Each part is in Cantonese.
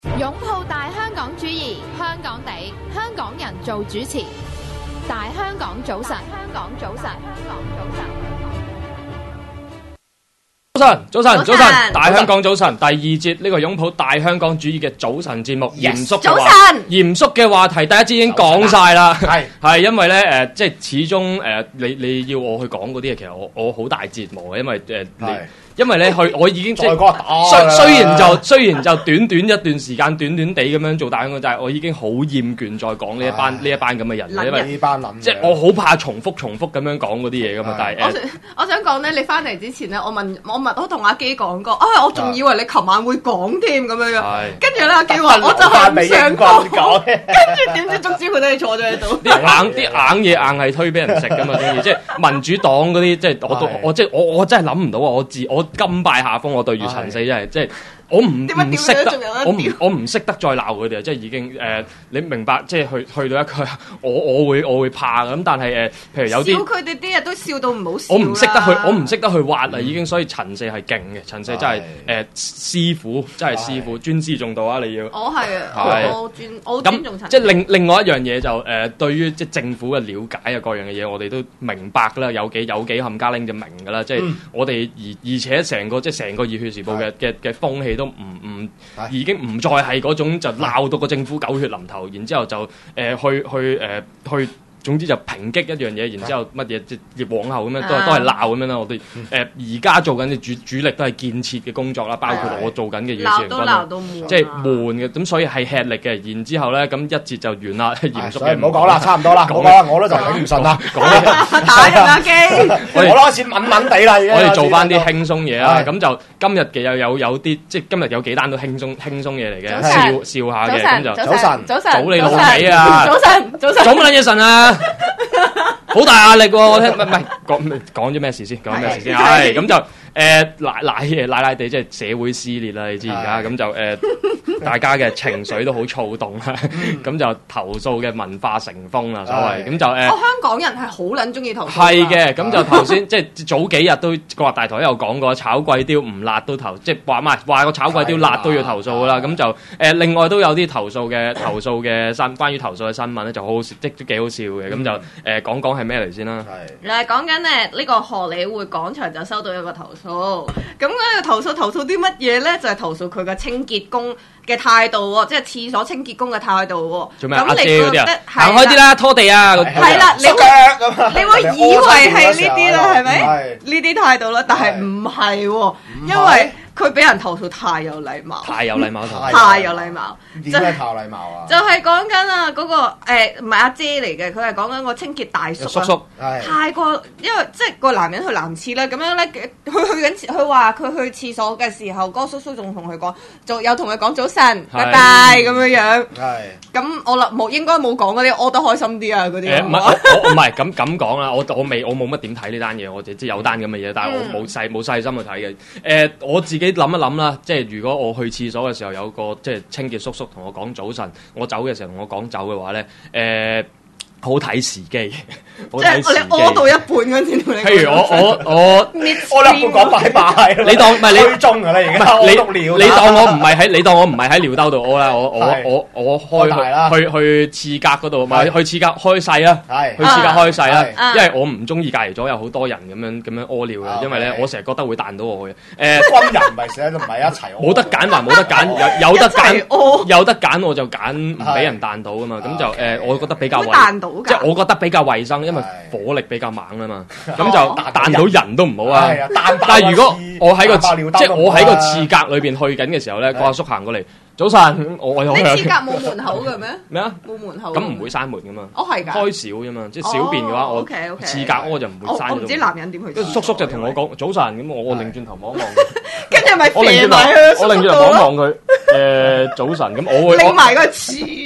擁抱大香港主義，香港地，香港人做主持。大香港早晨，香港早晨，香港早晨。 早晨，大香港早晨，第二節呢個擁抱大香港主義嘅早晨節目，嚴肅嘅話題，第一節已經講晒啦，係因為咧即係始終你要我去講嗰啲嘢，其實我好大折磨嘅，因為咧我已經即係雖然就短短一段時間，短短地咁樣做大香港，但係我已經好厭倦再講呢一班咁嘅人，因為呢班諗即係我好怕重複咁樣講嗰啲嘢噶嘛。但係我想講咧，你翻嚟之前咧，我都同阿基講過，我仲以為你琴晚會講添咁樣樣，跟住咧阿基話我就係唔想講，跟住點知足之佢都係坐咗喺度， 啲硬嘢硬係推俾人食噶嘛，中意即係民主黨嗰啲，即係我真係諗唔到啊！我甘拜下風，我對住陳四真係即係。我唔識得，我唔識得再鬧佢哋，即係已經你明白，即係去到一個我會怕咁，但係譬如有啲笑佢哋啲嘢都笑到唔好笑， 我唔識得去挖啦，已經，所以陳四係勁嘅，陳四真係師傅，真係師傅，尊師重道啊！你要我尊重陳四。即係另外一樣嘢就對於即係政府嘅了解啊，各樣嘅嘢我哋都明白啦，有幾冚家拎就明㗎啦，即係我哋而且成個熱血時報嘅風氣都已經唔再係嗰種就鬧到個政府狗血淋頭，然之後就去總之就抨擊一樣嘢，然之後乜嘢即係往後咁樣都係鬧咁樣啦。我哋而家做緊嘅主力都係建設嘅工作啦，包括我做緊嘅嘢， 鬧都鬧到悶， 即係悶嘅，咁所以係吃力嘅。然之後咧，咁一節就完啦，嚴肅嘅唔好講啦，差唔多啦，講啦，我都就頂唔順啦， 打人啊機， 我開始悶地啦， 我哋做翻啲輕鬆嘢啦，咁就今日嘅有啲即係今日有幾單都輕鬆嘢嚟嘅，笑下嘅，咁就早你老味啊，早乜撚嘢神啊！好大壓力喎！我聽唔係講咗咩事先？係咁就賴地，即係社會撕裂啦！你知而家咁就大家嘅情緒都好躁動啦，咁就投訴嘅文化成風啦，所謂咁就香港人係好撚中意投訴。 係嘅，咁就頭先即係早幾日都國話大台都有講過，炒貴刁唔辣都投，即係話個炒貴刁辣都要投訴啦。咁就另外都有啲投訴嘅關於投訴嘅新聞咧，就好好笑，即都幾好笑嘅。咁就講係咩嚟先啦？ 係講緊呢個荷里活廣場就收到一個投訴，咁咧投訴啲乜嘢咧？就係投訴佢嘅清潔工嘅態度喎，即係廁所清潔工嘅態度喎。 做咩阿姐嗰啲啊？行開啲啦，拖地啊！ 係啦，你會以為係呢啲啦，係咪？呢啲態度啦，但係唔係喎，因為佢俾人投訴太有禮貌， 太有禮貌。 點解太有禮貌啊？ 就係講緊啊嗰個唔係阿姐嚟嘅，佢係講緊個清潔大叔太過，因為即係個男人去男廁啦，咁樣咧，佢話佢去廁所嘅時候，嗰個叔叔仲同佢講，仲有同佢講早晨，拜拜咁樣。咁我應該冇講嗰啲，屙得開心啲啊嗰啲。 唔係咁講啦，我冇乜點睇呢單嘢，我只知有單咁嘅嘢，但係我冇細心去睇嘅。我自己諗一諗啦，即係如果我去廁所嘅時候有個即係清潔叔叔同我講早晨，我走嘅時候同我講走嘅話咧，好睇時機，即係你屙到一半嗰陣同你。 譬如我一半講拜拜， 你當唔係你開鐘㗎啦，而家你當我唔係喺尿兜度屙啦，我去廁格嗰度，咪去廁格開細啦，去廁格開細啦，因為我唔中意隔離咗有好多人咁樣屙尿嘅，因為咧我成日覺得會彈到我嘅。 軍人唔係成日都唔係一齊， 冇得揀還冇得揀，有得揀我就揀唔俾人彈到噶嘛，咁就我覺得比較即係我覺得比較衞生，因為火力比較猛啊嘛，咁就彈到人都唔好啊。但係如果我喺個廁格裏邊去緊嘅時候咧，個阿叔行過嚟，早晨，我有。 你廁格冇門口嘅咩？ 咩啊？ 冇門口。 咁唔會閂門噶嘛？ 係㗎。 開小啫嘛，即係小便嘅話，我廁格我就唔會閂。 我唔知男人點去。 叔叔就同我講早晨，咁我擰轉頭望一望， 跟住咪我擰轉頭望一望佢，早晨，咁我會拎埋個廁。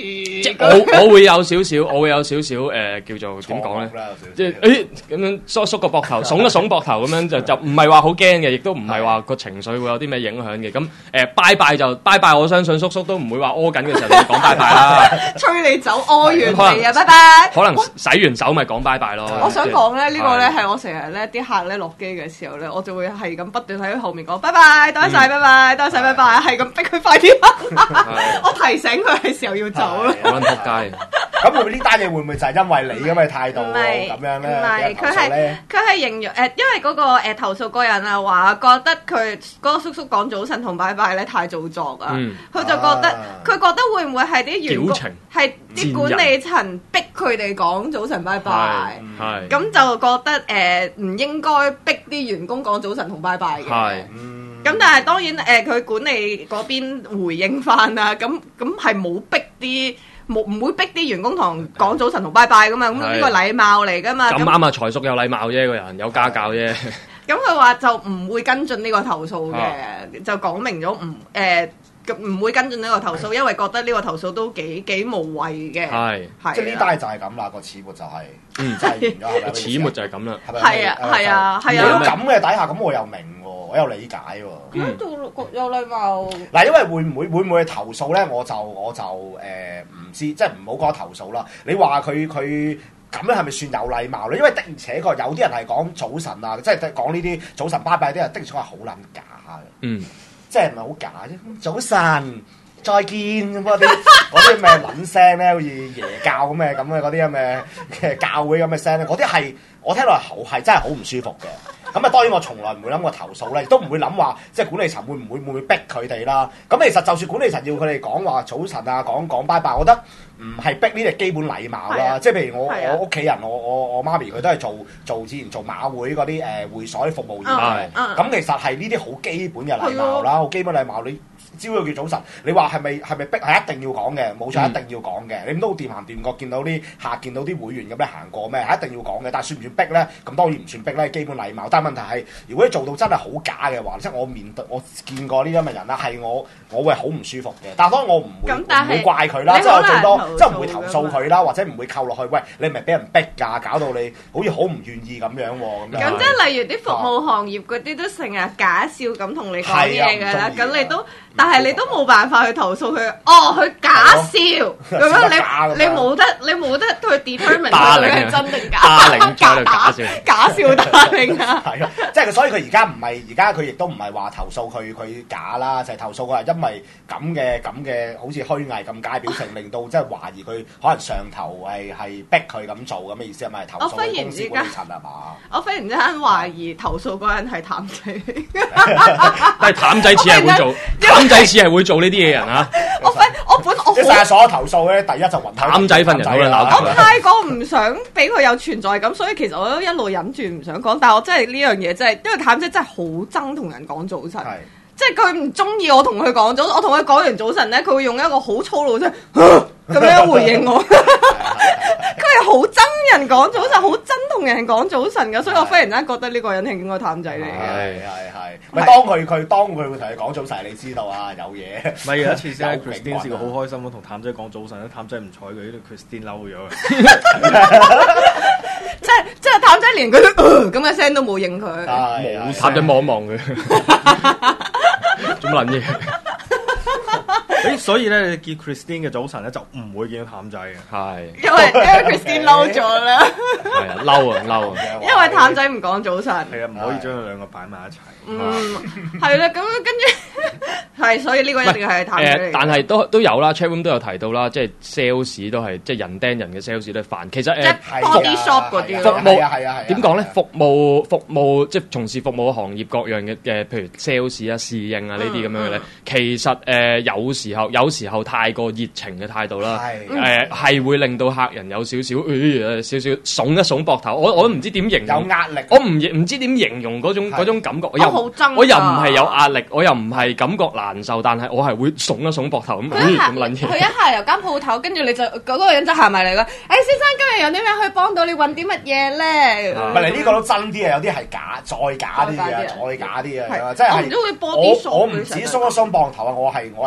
即我會有少少叫做點講咧？即係咁樣縮個膊頭，聳一聳膊頭咁樣就唔係話好驚嘅，亦都唔係話個情緒會有啲咩影響嘅。咁拜拜就拜拜，我相信叔叔都唔會話屙緊嘅時候就講拜拜啦。 催你走屙完嚟啊，拜拜。 可能洗完手咪講拜拜咯。 我想講咧，呢個咧係我成日咧啲客咧落機嘅時候咧，我就會係咁不斷喺後面講拜拜，多謝拜拜，多謝拜拜，係咁逼佢快啲。我提醒佢係時候要走啦。 我撚仆街。 咁會唔會呢單嘢會唔會就係因為你咁嘅態度咁樣咧？ 唔係，佢係形容因為嗰個投訴個人啊話覺得佢嗰個叔叔講早晨同拜拜咧太做作啊，佢就覺得會唔會係啲員工係啲管理層逼佢哋講早晨拜拜，咁就覺得唔應該逼啲員工講早晨同拜拜嘅。咁但係當然佢管理嗰邊回應翻啦，咁係冇逼啲。唔會逼啲員工同講早晨同拜拜噶嘛，咁呢個禮貌嚟噶嘛。咁啱啊， 財叔有禮貌啫，個人有家教啫。 咁佢話就唔會跟進呢個投訴嘅，就講明咗唔會跟進呢個投訴，因為覺得呢個投訴都幾無謂嘅。係， 即係呢單就係咁啦，個始末就係，真係完咗。 始末就係咁啦。 係啊。 咁嘅底下，咁我又明喎，我又理解喎。 咁做有禮貌。 嗱，因為會唔會去投訴咧？我就唔知，即係唔好講投訴啦。你話佢咁樣係咪算有禮貌咧？因為的而且確有啲人係講早晨啊，即係講呢啲早晨拜拜啲人的確係好撚假嘅。即係唔係好假啫？早晨再見咁嗰啲咩撚聲咧，好似耶教咁嘅嗰啲咁嘅教會咁嘅聲咧，嗰啲係我聽落係真係好唔舒服嘅。咁啊，當然我從來唔會諗過投訴咧，亦都唔會諗話即係管理層會唔會逼佢哋啦。咁其實就算管理層要佢哋講話早晨啊，講拜拜，我覺得唔係逼呢啲基本禮貌啦。即係譬如我屋企人，我媽咪佢都係做之前做馬會嗰啲會所啲服務員。咁其實係呢啲好基本嘅禮貌啦，好基本禮貌。你朝早叫早晨，你話係咪逼係一定要講嘅？冇錯，一定要講嘅。你唔都掂行掂過見到啲客見到啲會員咁樣行過咩？係一定要講嘅。但係算唔算逼咧？咁當然唔算逼咧，基本禮貌。但係問題係，如果你做到真係好假嘅話，即係我見過呢啲咁嘅人啦，係我會好唔舒服嘅。但係當然我唔會怪佢啦，即係我最多即係唔會投訴佢啦，或者唔會扣落去。喂，你咪俾人逼㗎，搞到你好似好唔願意咁樣喎。 咁即係例如啲服務行業嗰啲都成日假笑咁同你講嘢㗎啦，咁你都。但係你都冇辦法去投訴佢，佢假笑咁樣，你冇得去 determine 佢係真定假，假笑打令啊！ 係咯，即係所以佢而家佢亦都唔係話投訴佢假啦，就係投訴佢係因為咁嘅好似虛偽咁假表情，令到即係懷疑佢可能上頭係逼佢咁做咁嘅意思係咪？投訴公司管理層係嘛？ 我忽然之間懷疑投訴嗰人係譚仔， 但係譚仔似係會做。譚仔似係會做呢啲嘢人啊！ 即係所有投訴咧，第一就雲譚仔份人好啦， 我太過唔想俾佢有存在感，所以其實我都一路忍住唔想講。但係我真係呢樣嘢真係，因為譚仔真係好憎同人講早晨，即係佢唔中意我同佢講早晨。我同佢講完早晨咧，佢會用一個好粗魯即係咁樣回應我。佢係好憎人講早晨，好憎同人講早晨㗎，所以我忽然間覺得呢個人係應該譚仔嚟嘅。 咪當佢會同你講早晨，你知道啊有嘢。 咪有一次先，Christine 試過好開心咯，同譚仔講早晨，譚仔唔睬佢，呢個 Christine 嬲咗。 即係譚仔連佢咁嘅聲都冇應佢， 冇譚仔望一望佢，做乜撚嘢？ 所以咧，你見 Christine 嘅早晨咧，就唔會見到譚仔嘅。係， 因為 Christine 嬲咗啦。 係啊，嬲啊！ 因為譚仔唔講早晨。 係啊，唔可以將佢兩個擺埋一齊。 係啦，咁跟住係，所以呢個一定係譚仔。 但係都有啦 ，chatroom 都有提到啦，即係 sales 都係即係人釘人嘅 sales 都係煩。其實 body shop 嗰啲服務點講咧？服務即係從事服務行業各樣嘅譬如 sales 啊、侍應啊呢啲咁樣嘅咧，其實有時候太過熱情嘅態度啦，係會令到客人有少少聳一聳膊頭。我都唔知點形容， 有壓力。 我唔知點形容嗰種感覺。我又唔係有壓力，我又唔係感覺難受，但係我係會聳一聳膊頭咁。咁撚嘢。 佢一下由間鋪頭，跟住你就嗰個人就行埋嚟啦。先生今日有啲咩可以幫到你？揾啲乜嘢咧？ 唔係你呢個都真啲啊！有啲係假，再假啲嘅，即係我唔知會播啲我唔止鬆一鬆膊頭啊！我係好唔舒服。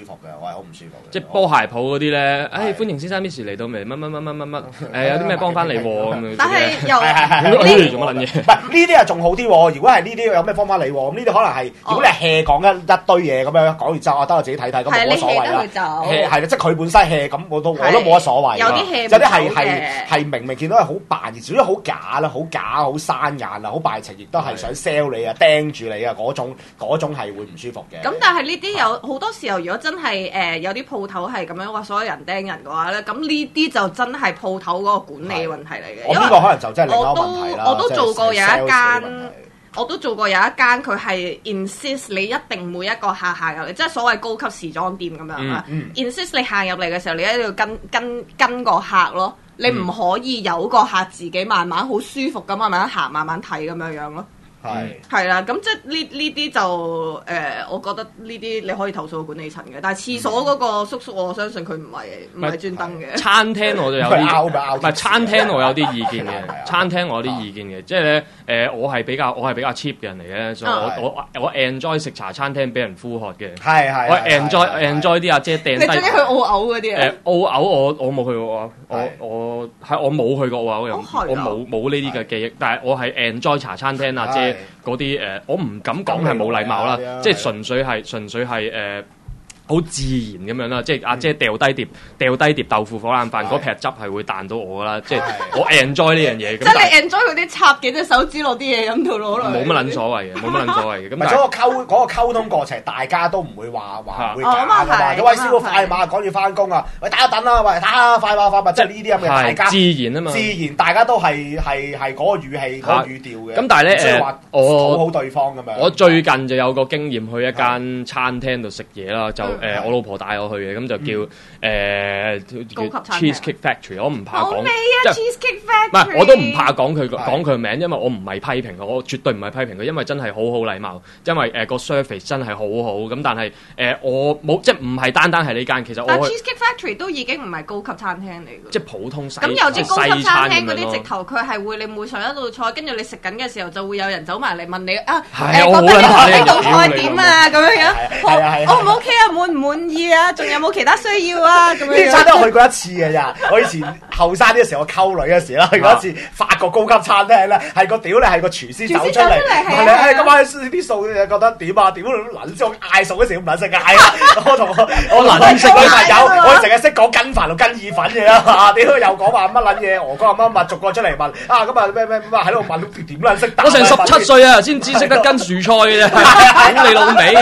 服嘅，我係好唔舒服嘅。 即係波鞋鋪嗰啲咧，歡迎先生 Miss 嚟到未？乜有啲咩幫翻你咁樣。 但係又做乜撚嘢？ 唔係呢啲啊仲好啲喎。如果係呢啲有咩幫翻你喎？咁呢啲可能係如果你 hea 講一堆嘢咁樣講完之後，得我自己睇睇咁冇乜所謂啦。係啦，即係佢本身 hea 咁，我都冇乜所謂。有啲係明明見到係好扮，而至於好假啦，好假好生眼啊，好敗情，亦都係想 sell 你啊，釘住你啊嗰種係會唔舒服嘅。 咁但係呢啲有好多時候，如果真係有啲鋪頭係咁樣話所有人釘人嘅話咧，咁呢啲就真係鋪頭嗰個管理問題嚟嘅。 我呢個可能就真係另一個問題啦。 我都做過有一間。我都做過有一間，佢係 insist 你一定每一個客行入嚟，即係所謂高級時裝店咁樣啦。insist 你行入嚟嘅時候，你一定要跟個客咯，你唔可以有個客自己慢慢好舒服咁慢慢行、慢慢睇咁樣咯。係啦，咁即係呢啲就我覺得呢啲你可以投訴管理層嘅，但係廁所嗰個叔叔，我相信佢唔係專登嘅。 餐廳我就有啲，唔係餐廳我有啲意見嘅，餐廳我有啲意見嘅，即係咧我係比較 cheap 嘅人嚟嘅，所以我 enjoy 食茶餐廳俾人呼喝嘅，我 enjoy 啲阿姐掟低。 你中意去澳牛嗰啲啊？ 澳牛我冇去過，我冇去過澳牛，我冇呢啲嘅記憶，但係我係 enjoy 茶餐廳阿姐。嗰啲我唔敢講係冇禮貌啦，即係純粹係好自然咁樣啦，即係阿姐掉低碟豆腐火腩飯嗰撇汁係會彈到我啦，即係我 enjoy 呢樣嘢。 即係你 enjoy 嗰啲插幾隻手指落啲嘢飲度攞嚟。 冇乜撚所謂嘅，冇乜撚所謂嘅。咁嗰個溝通過程，大家都唔會話會假嘅嘛。喂，師傅快馬趕住翻工啊！喂，等一等啦，喂，快馬，即係呢啲咁嘅大家自然啊嘛。 自然大家都係嗰個語氣、嗰個語調嘅。 咁但係咧即係話討好對方咁樣。 我最近就有個經驗，去一間餐廳度食嘢啦，就我老婆帶我去嘅，咁就叫 Cheesecake Factory。我唔怕講， 好味啊 Cheesecake Factory。 唔係，我都唔怕講佢名，因為我唔係批評佢，我絕對唔係批評佢，因為真係好好禮貌，因為個 service 真係好好。咁但係我冇即係唔係單係呢間，其實但 Cheesecake Factory 都已經唔係高級餐廳嚟嘅， 即係普通西。 咁有啲高級餐廳嗰啲直頭佢係會你每上一道菜，跟住你食緊嘅時候就會有人走埋嚟問你啊，覺得呢道菜點啊咁樣，O 唔 OK 啊，滿唔滿意啊？仲有冇其他需要啊？咁樣。 呢餐廳我去過一次嘅咋，我以前後生啲嘅時候，我溝女嘅時候去過一次法國高級餐廳咧，係個屌你係個廚師走出嚟，問你今晚啲數你覺得點啊？點撚先？我嗌數嗰時唔撚識嗌啊！我撚識女朋友，我成日識講跟飯同跟意粉嘅啦，屌又講話乜撚嘢，俄哥乜逐個出嚟問啊咁啊咩喺度問點撚識答？ 我成17歲啊，先知識得跟薯菜嘅啫，頂你老味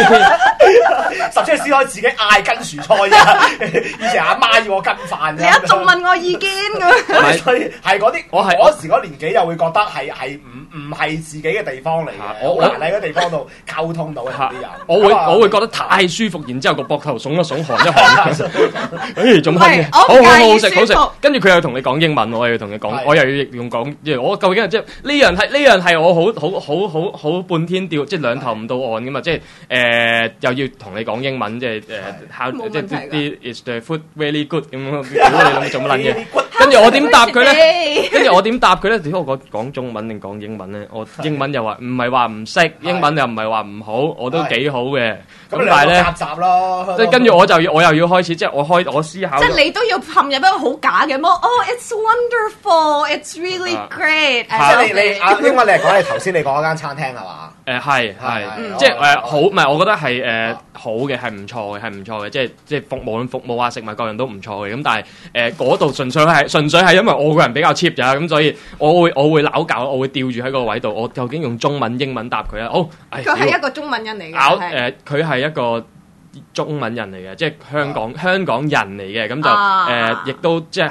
！17歲先可以自己嗌跟薯菜啫，以前阿媽要我跟飯啫。 你一仲問我意見咁， 所以係嗰啲我嗰時嗰年紀又會覺得係唔係自己嘅地方嚟嘅，好難喺嗰地方度溝通到啲人。 我會覺得太舒服，然之後個膊頭聳一聳，寒一寒。做乜嘢？好食。跟住佢又同你講英文，我又要同你講，我又要用講，我究竟即係呢樣係我好半天吊，即係兩頭唔到岸噶嘛，即係又要同你講英文，即係即係啲 is the food very good 咁樣，你諗做乜撚嘢？跟住我點答佢咧？點解我講中文定講英文咧？我英文又話唔係話唔識，英文又唔係話唔好，我都幾好嘅。咁但係咧， 雜咯。即係跟住我又要開始，即係我思考。 即係你都要陷入一個好假嘅it's wonderful, it's really great。 即係你英文你係講你頭先你講嗰間餐廳係嘛？ 係，即係好，唔係我覺得係好嘅，係唔錯嘅，即係無論服務啊食物各樣都唔錯嘅。咁但係嗰度純粹係因為我個人比較 cheap 咋，咁所以我會拗教，我會吊住喺個位度，我究竟用中文英文答佢啊？好， 佢係一個中文人嚟嘅， 佢係一個中文人嚟嘅，即係香港人嚟嘅，咁就亦都即係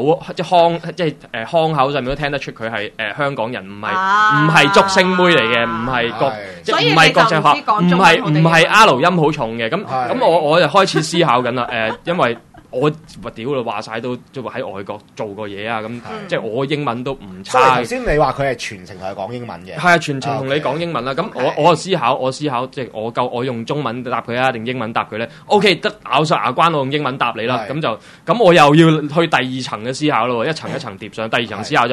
腔口上面都聽得出佢係香港人，唔係竹升妹嚟嘅，唔係唔係國際學，唔係 R 音好重嘅，咁我就開始思考緊啦，因為我屌啦，話晒都即係喺外國做過嘢啊，咁即係我英文都唔差。所以頭先你話佢係全程同佢講英文嘅， 係啊，全程同你講英文啦。咁我思考，即係我用中文答佢啊，定英文答佢咧 ？OK， 得咬實牙關，我用英文答你啦。咁我又要去第二層嘅思考咯，一層一層疊上。第二層思考就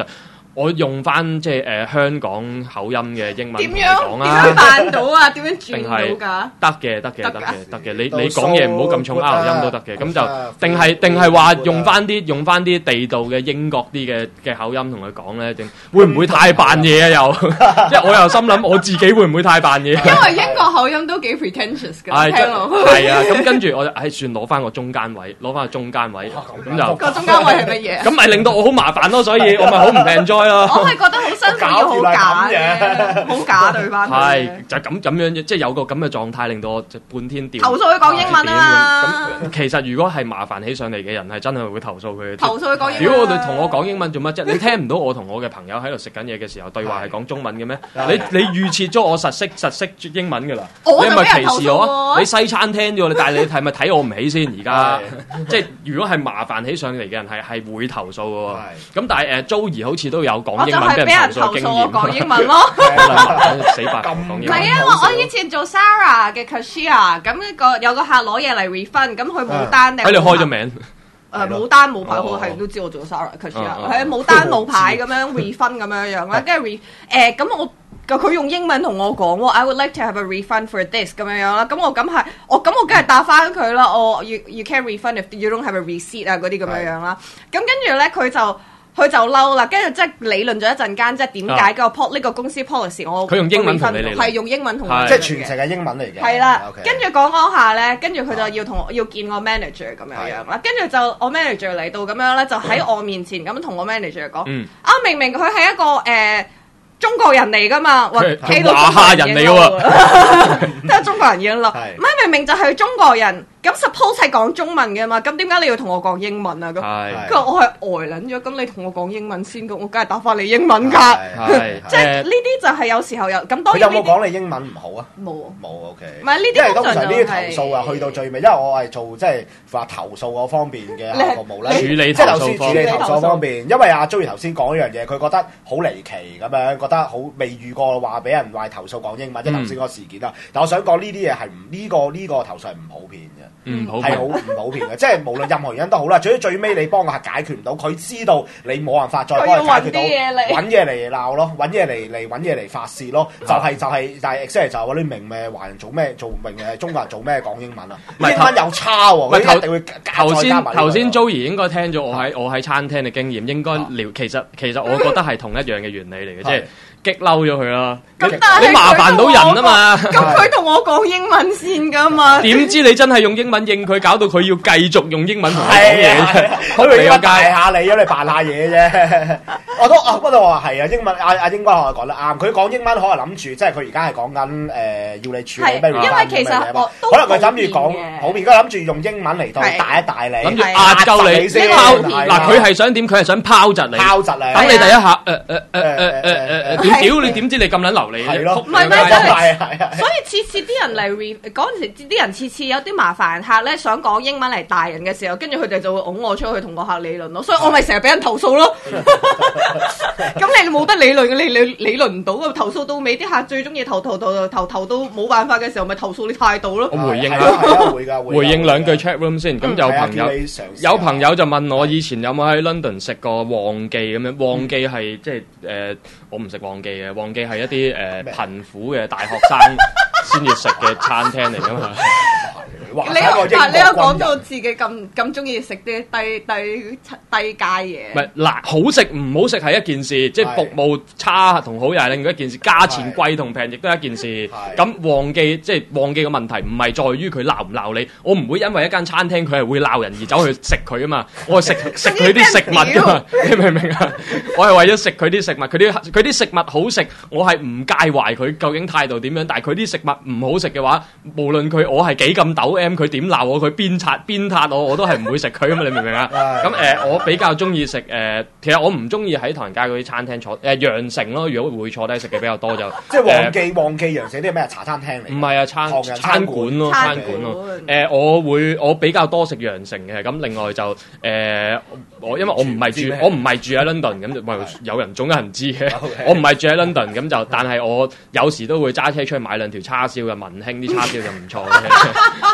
我用翻即係香港口音嘅英文同你講啊！點樣扮到啊？點樣轉到㗎？ 得嘅。你講嘢唔好咁重 R 音都得嘅。咁就定係話用翻啲地道嘅英國啲嘅口音同佢講咧，定會唔會太扮嘢啊？又即係我又心諗我自己會唔會太扮嘢？因為英國口音都幾 pretentious 㗎，聽落。 係啊，咁跟住我就算攞翻個中間位，咁就個中間位係乜嘢？ 咁咪令到我好麻煩咯，所以我咪好唔 enjoy。我係覺得好辛苦，好假嘅，好假對翻。 係就咁樣，即係有個咁嘅狀態，令到我半天掉。 投訴佢講英文啊嘛！ 咁其實如果係麻煩起上嚟嘅人，係真係會投訴佢。 投訴佢講英文。 如果我哋同我講英文做乜啫？你聽唔到我同我嘅朋友喺度食緊嘢嘅時候對話係講中文嘅咩？你預設咗我實識英文㗎啦？你係咪歧視我？你西餐廳啫喎，但係你係咪睇我唔起先？而家即係如果係麻煩起上嚟嘅人係會投訴嘅喎。咁但係Joey 好似都有講英文俾人投訴嘅經驗。我講英文咯， 死白講英文。唔係啊，我以前做 Sarah 嘅 cashier， 咁有個客攞嘢嚟 refund， 咁佢冇單定。 喺你開咗名。 冇單冇牌，好係都知我做 Sarah cashier， 佢冇單冇牌咁樣 refund 咁樣啦，跟住咁佢用英文同我講，I would like to have a refund for this 咁樣啦，咁我梗係答翻佢啦，you can't refund if you don't have a receipt 啊嗰啲咁樣啦，咁跟住咧佢就嬲啦，跟住即係理論咗一陣間，即係點解呢個公司 policy 佢用英文同你嚟， 係用英文同即係全程係英文嚟嘅。 係啦，跟住講下咧，跟住佢就要見我 manager 咁樣啦，跟住就我 manager 嚟到咁樣咧，就喺我面前咁同我 manager 講，明明佢係一個中國人嚟噶嘛，企到華夏人嚟喎， 即係中國人已經啦，唔係明明就係中國人。咁 suppose 係講中文嘅嘛，咁點解你要同我講英文啊？咁，佢話我係呆撚咗，咁你同我講英文先，咁我梗係答翻你英文㗎。即係呢啲就係有時候咁當然。 佢有冇講你英文唔好啊？ 冇 ，OK。 唔係呢啲， 因為通常呢啲投訴啊，去到最尾，因為我係做即係話投訴嗰方面嘅服務咧， 處理即係處理投訴方面。因為阿 Joey 頭先講一樣嘢，佢覺得好離奇咁樣，覺得好未遇過話俾人話投訴講英文，即係頭先嗰個事件啦。但我想講呢啲嘢係呢個投訴係唔普遍嘅。係好唔普遍嘅，即係無論任何原因都好啦。最尾你幫個客解決唔到，佢知道你冇辦法再幫佢解決到，揾嘢嚟鬧咯，揾嘢嚟發泄咯。但係 exactly 就係話你明咩華人做咩做明中國人做咩講英文啊？英文又差喎，佢一定會頭先 Joey 應該聽咗我喺餐廳嘅經驗，應該其實我覺得係同一樣嘅原理嚟嘅，即係。激嬲咗佢啦！你麻煩到人啊嘛！ 咁佢同我講英文先噶嘛？ 點知你真係用英文應佢，搞到佢要繼續用英文同你講嘢， 佢以為大下你，你扮下嘢啫。不過我話係啊，英文阿英哥我講得啱。佢講英文可能諗住，即係佢而家係講緊要你處理咩？ 因為其實可能佢諗住講普遍，而家諗住用英文嚟到大一大你， 諗住壓鳩你先。嗱，佢係想點？佢係想拋窒你，等你第一下屌你點知你咁撚流利嘅？ 唔係，所以次次啲人嚟嗰陣時，啲人次次有啲麻煩客咧，想講英文嚟大人嘅時候，跟住佢哋就會拱我出去同個客理論咯，所以我咪成日俾人投訴咯。咁你冇得理論嘅，你理論唔到嘅，投訴到尾啲客最中意投到冇辦法嘅時候，咪投訴你態度咯。 我回應回應兩句 chat room 先。咁有朋友就問我以前有冇喺 London 食過旺記咁樣？旺記係即係我唔食旺記嘅，旺記係一啲貧苦嘅大學生先要食嘅餐廳嚟㗎嘛。 你有講到自己咁中意食啲低階嘢？ 唔係嗱，好食唔好食係一件事，即係服務差同好又係另外一件事，價錢貴同平亦都係一件事。咁旺記嘅問題唔係在於佢鬧唔鬧你，我唔會因為一間餐廳佢係會鬧人而走去食佢啊嘛，我係食佢啲食物㗎嘛，你明唔明啊？我係為咗食佢啲食物，佢啲食物好食，我係唔介懷佢究竟態度點樣，但係佢啲食物唔好食嘅話，無論我係幾咁抖 M，佢點鬧我，佢鞭撻我都係唔會食佢啊嘛，你明唔明啊？咁我比較中意食其實我唔中意喺唐人街嗰啲餐廳坐羊城咯，如果會坐低食嘅比較多就即係旺記羊城啲咩茶餐廳嚟？ 唔係啊，餐館咯，餐館咯。我比較多食羊城嘅，咁另外就因為我唔係住喺 London， 咁就總有人知嘅。我唔係住喺 London， 咁就但係我有時都會揸車出去買兩條叉燒嘅，文興啲叉燒就唔錯嘅。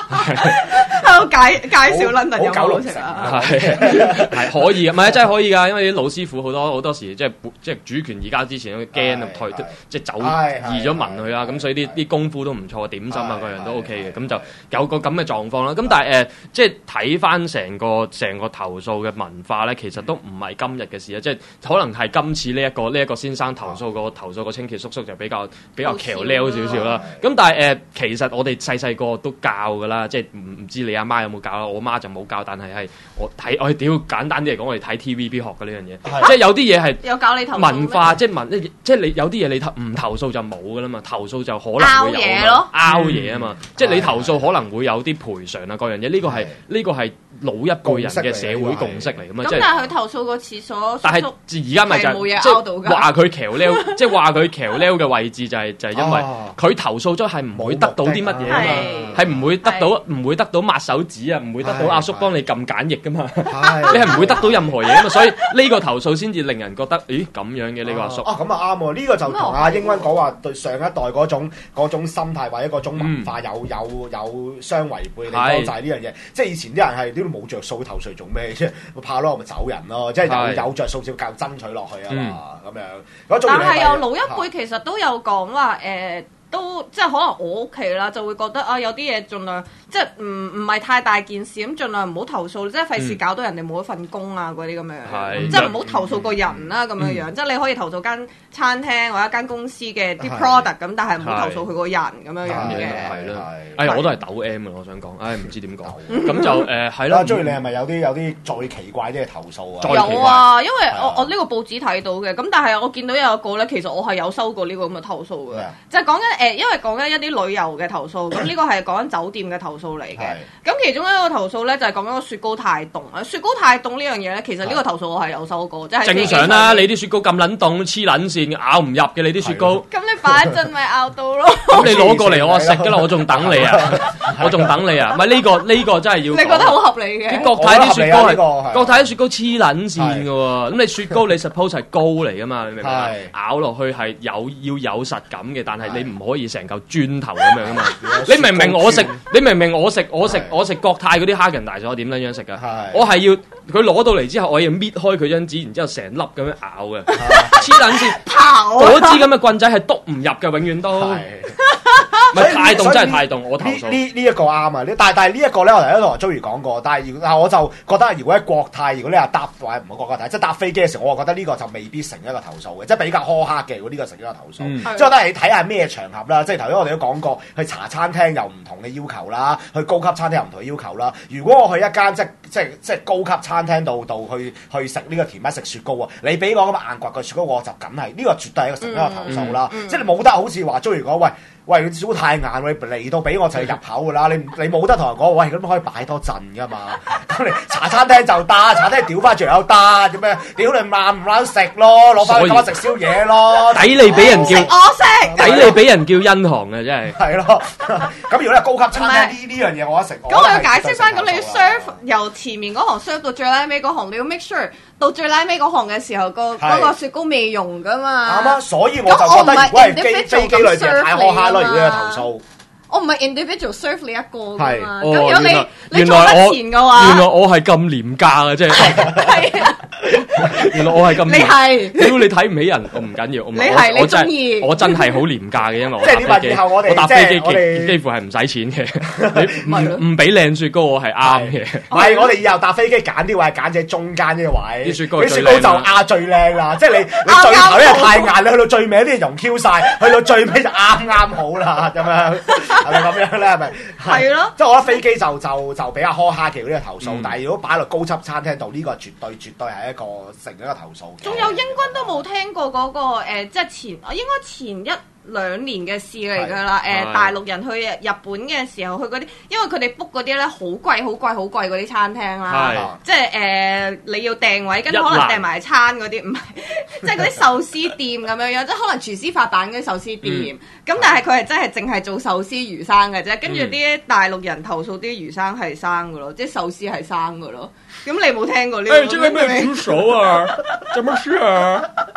喺度介紹 London 有冇好食啊？ 係可以嘅，唔係真係可以㗎，因為啲老師傅好多時即係主權移交之前，驚退即係走移咗民去啦，咁所以啲功夫都唔錯，點心啊各樣都 OK 嘅，咁就有個咁嘅狀況啦。咁但係即係睇翻成個投訴嘅文化咧，其實都唔係今日嘅事啊，即係可能係今次呢一個先生投訴個清潔叔叔就比較橋撩少少啦。咁但係其實我哋細個都教㗎啦，即係唔知你阿媽有冇教啦，我媽就冇教，但係我屌簡單啲嚟講，我哋睇 TVB 學嘅呢樣嘢，即係有啲嘢係有教你投訴文化，即係你有啲嘢你唔投訴就冇㗎啦嘛，投訴就可能會有嘢咯， 拗嘢啊嘛，即係你投訴可能會有啲賠償啊各樣嘢，呢個係老一輩人嘅社會共識嚟㗎嘛。 咁但係佢投訴個廁所， 但係而家咪就冇嘢拗到㗎， 話佢橋撩，即係話佢橋撩嘅位置就係因為佢投訴咗係唔會得到啲乜嘢啊嘛，係唔會得到抹手指啊，唔會得到阿叔幫你撳梘液㗎嘛，你係唔會得到任何嘢啊嘛，所以呢個投訴先至令人覺得，咦咁樣嘅呢個阿叔咁啊啱喎，呢個就同阿英溫講話對上一代嗰種心態或者嗰種文化有相違背嘅地方，就係呢樣嘢，即係以前啲人係都冇着數投訴做咩啫，怕咯我咪走人咯，即係有着數先繼續爭取落去啊嘛，咁樣。 但係有老一輩其實都有講話都即係可能我屋企啦，就會覺得有啲嘢盡量即係唔係太大件事，咁盡量唔好投訴，即係費事搞到人哋冇一份工啊嗰啲咁樣，即係唔好投訴個人啦咁樣，即係你可以投訴間餐廳或者間公司嘅啲 product 咁，但係唔好投訴佢個人咁樣嘅。 係咯，我都係抖 M 啊，我想講，唔知點講，咁就係咯。 鍾意你係咪有啲再奇怪啲嘅投訴啊？ 有啊，因為我呢個報紙睇到嘅，咁但係我見到有一個咧，其實我係有收過呢個咁嘅投訴嘅，就係講緊因為講緊一啲旅遊嘅投訴，咁呢個係講緊酒店嘅投訴嚟嘅。咁其中一個投訴咧就係講緊個雪糕太凍啊！雪糕太凍呢樣嘢咧，其實呢個投訴我係有收過，即係正常啦。你啲雪糕咁撚凍，黐撚線，咬唔入嘅你啲雪糕。 咁你擺一陣咪咬到咯？ 咁你攞過嚟我食㗎啦，我仲等你啊！我仲等你啊！唔係呢個真係要。 你覺得好合理嘅？ 啲國泰啲雪糕係國泰啲雪糕黐撚線㗎喎，咁你雪糕你 suppose 係膏嚟㗎嘛？你明唔明？咬落去係要有實感嘅，但係你唔可以成嚿磚頭咁樣啊嘛！你明唔明我食？你明唔明我食國泰嗰啲哈根達斯我點樣食㗎？我係要佢攞到嚟之後，我要搣開佢張紙，然之後成粒咁樣咬嘅，黐撚線。嗰支咁嘅棍仔係篤唔入嘅，永遠都。唔係太凍，真係太凍，我投訴。 呢一個啱啊！但係呢一個咧，我頭先同 Joey 講過，但係我就覺得，如果喺國泰，如果你話搭或者唔好講國泰，即係搭飛機嘅時候，我覺得呢個就未必成一個投訴嘅，即係比較苛刻嘅。如果呢個成一個投訴，即係我覺得你睇下咩場合啦。即係頭先我哋都講過，去茶餐廳有唔同嘅要求啦，去高級餐廳有唔同嘅要求啦。如果我去一間即係高級餐廳度去食呢個甜品食雪糕啊，你俾我咁硬掘個雪糕，我就梗係呢個絕對係一個成一個投訴啦。即係你冇得好似話 Joey 講喂，你雪糕太硬，你嚟到俾我就係入口㗎啦！你冇得同人講，喂，咁可以擺多陣㗎嘛？咁你茶餐廳就得，茶餐廳屌翻轉又得，咁樣屌你唔撚食咯，攞翻去食宵夜咯， 抵你俾人叫我食， 抵你俾人叫因航啊！真係係咯。咁如果係高級餐廳呢樣嘢我得食， 咁我要解釋翻，咁你要 serve 由前面嗰行 serve 到最拉尾嗰行，你要 make sure 到最拉尾嗰行嘅時候，嗰個雪糕未溶㗎嘛。 啱啊，所以我就覺得如果係飛機裏邊太苛刻咯，如果有投訴。 我唔係 individual serve 你一個㗎嘛，咁如果你做得前嘅話， 原來我係咁廉價嘅啫。係啊，原來我係咁。你係，屌你睇唔起人，我唔緊要。 你係你中意， 我真係好廉價嘅，因為我搭飛機幾乎係唔使錢嘅。唔俾靚雪糕我係啱嘅。 唔係我哋以後搭飛機揀啲位係揀喺中間呢個位， 啲雪糕就最靚啦。即係你最頭咧太硬，你去到最尾啲融 Q 晒，去到最尾就啱好啦咁樣。係咪咁樣咧？係咪？係咯，即係我覺得飛機就比較苛刻嘅嗰啲投訴，但係如果擺落高級餐廳度，呢個絕對係一個成一個投訴。 仲有英軍都冇聽過嗰個即係應該前1-2年嘅事嚟㗎啦，大陸人去日本嘅時候，去嗰啲，因為佢哋 book 嗰啲咧好貴嗰啲餐廳啦，即係你要訂位，跟住可能訂埋餐嗰啲，唔係即係嗰啲壽司店咁樣，即係可能廚師發辦嗰啲壽司店，咁但係佢係真係淨係做壽司魚生嘅啫，跟住啲大陸人投訴啲魚生係生㗎咯，即係壽司係生㗎咯，咁你冇聽過呢個？ 這個沒煮熟啊，怎麼是啊？ 即係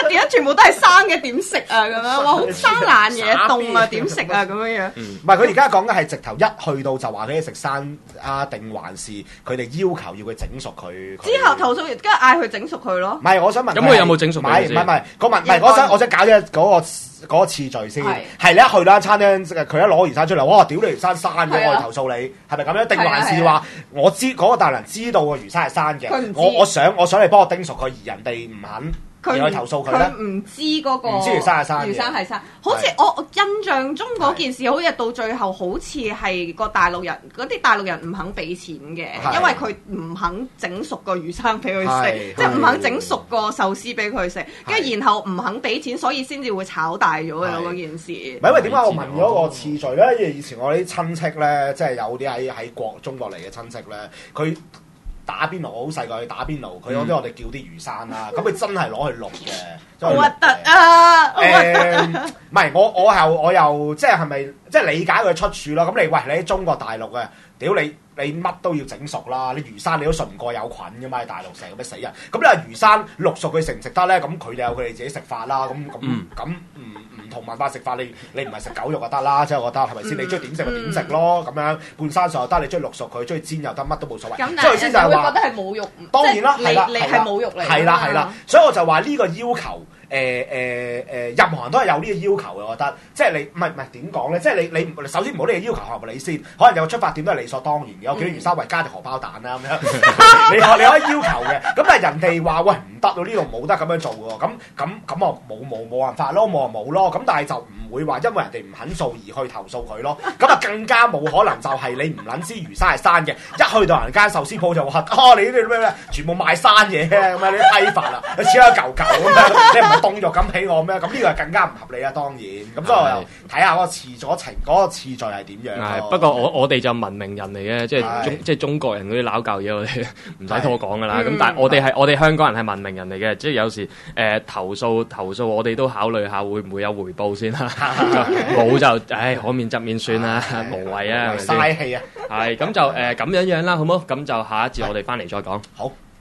點解全部都係生嘅？點食啊？咁樣哇，好生爛嘢，凍啊，點食啊？咁樣。 唔係佢而家講嘅係直頭一去到就話俾你食生啊，定還是佢哋要求要佢整熟佢？ 之後投訴完，跟住嗌佢整熟佢咯。 唔係，我想問。 咁佢有冇整熟？ 唔係我想搞咗嗰個次序先。係你一去到間餐廳，佢一攞魚生出嚟，哇！屌你魚生生嘅，我投訴你，係咪咁樣？定還是話我知嗰個大人知道個魚生係生嘅，我想你幫我叮熟佢，而人哋唔肯。佢去投訴佢咧， 佢唔知嗰個魚生係生， 好似我印象中嗰件事，好似到最後好似係個大陸人嗰啲大陸人唔肯俾錢嘅，因為佢唔肯整熟個魚生俾佢食，即係唔肯整熟個壽司俾佢食，跟住然後唔肯俾錢，所以先至會炒大咗嘅嗰件事。 唔係因為點解我問咗個次序咧？因為以前我啲親戚咧，即係有啲喺中國嚟嘅親戚咧，佢打邊爐，好細個去打邊爐，佢嗰啲我哋叫啲魚生啦，咁佢真係攞去淥嘅， 好核突啊！ 唔係我又即係咪即係理解佢出處咯？咁你喺中國大陸嘅，屌你乜都要整熟啦！你魚生你都信唔過有菌噶嘛？喺大陸成咁咩死人？咁你話魚生淥熟佢食唔食得咧？咁佢哋有佢哋自己食法啦。咁唔同文化食法，你唔係食狗肉就得啦，即係我覺得係咪先？你中意點食就點食咯，咁樣半生熟又得，你中意淥熟佢，中意煎又得，乜都冇所謂。 咁但係你會覺得係侮辱， 當然啦，係啦， 你係侮辱嚟。 係啦，所以我就話呢個要求。任何人都係有呢個要求嘅，我覺得，即係你唔係點講咧？即係你首先唔好呢個要求合理先，可能有個出發點都係理所當然嘅。有幾多魚生為加隻荷包蛋啦咁樣，你可以要求嘅。咁但係人哋話喂唔得喎，呢度冇得咁樣做喎。咁我冇辦法咯，冇就冇咯。咁但係就唔會話因為人哋唔肯做而去投訴佢咯。咁啊更加冇可能就係你唔撚知魚生係生嘅，一去到人間壽司鋪就話你呢啲咩全部賣生嘢咁樣，你批發啊，你切一嚿嚿咁樣，你唔係凍肉咁俾我咩？咁呢個係更加唔合理啊！當然，咁所以我又睇下嗰個次序係點樣。 係不過我哋就文明人嚟嘅，即係中國人嗰啲撈教嘢，我哋唔使多講噶啦。咁但係我哋香港人係文明人嚟嘅，即係有時投訴，我哋都考慮下會唔會有回報先啦。冇就可免則免算啦，無謂啊， 嘥氣啊！ 係咁就咁樣啦，好冇？咁就下一節我哋翻嚟再講。 好。